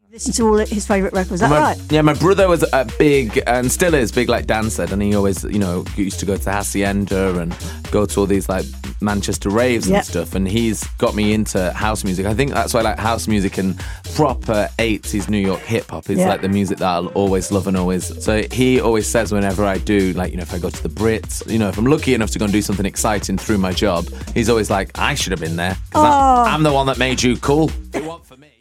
Listen to all his favourite records, is that right? Yeah, my brother was a big, and still is big, like Dan said, and he always, used to go to Hacienda and go to all these like Manchester raves and stuff, and he's got me into house music. I think that's why I like house music and proper 80s New York hip-hop is like the music that I'll always love and always... So he always says whenever I do, like, if I go to the Brits, if I'm lucky enough to go and do something exciting through my job, he's always like, I should have been there, because I'm the one that made you cool. They want for me.